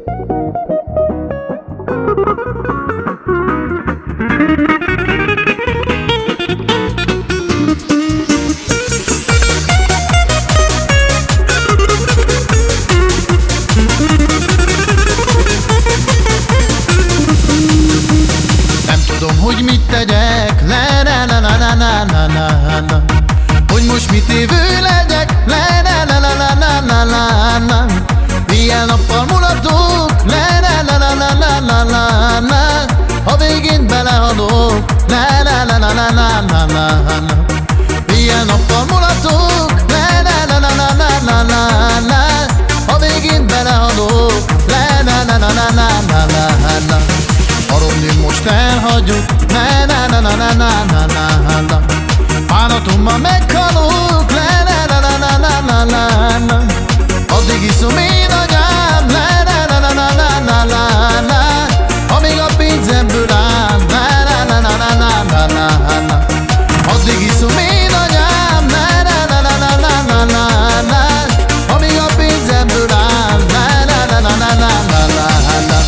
Hogy mit tegyek, le la la la la la la la la. Hogy most mit évő legyek, le la la la la la la la la. Milyen nappal mulatok, le la la la la la la la la. Ha végén belehalok, le la la la la la la la la. Milyen nappal mulatok, le la la la la la la la la. Ha végén belehalok, le la la la la la la la la. Aromni most elhagyok, na na na na na na na na na. Bánatommal meghalok, la la la la la la la la. Addig iszom én anyám, la la la la la la la la. Amíg a pénzemből áll, la la la la la la la la. Addig iszom én anyám, la la la la la la la la. Amíg a pénzemből áll, la la la la la la la la.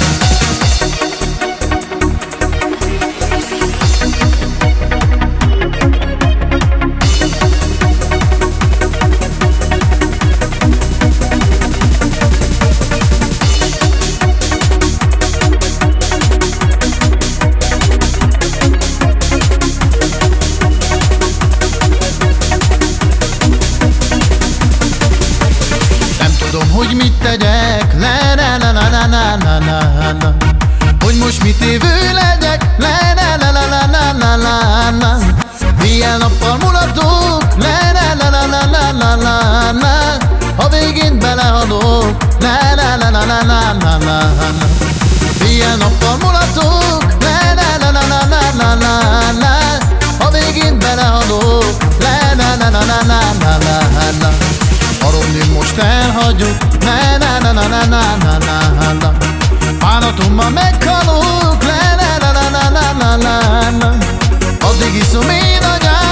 Hogy mit tegyek, le la la la la la la la la. Hogy most mit évő legyek, le la la la la la la la la. Milyen nappal mulatok, le la la la la la la la la. Ha végén belehalok, le la la la la la la la la. Milyen nappal mulatok, le la la la la la la la la. Ha végén belehalok, le la la la la la la la la. Aromni most elhagyok, na na na na na na na na na. Bánatommal meghalok, la la la la la la la la. Addig iszom én anyám.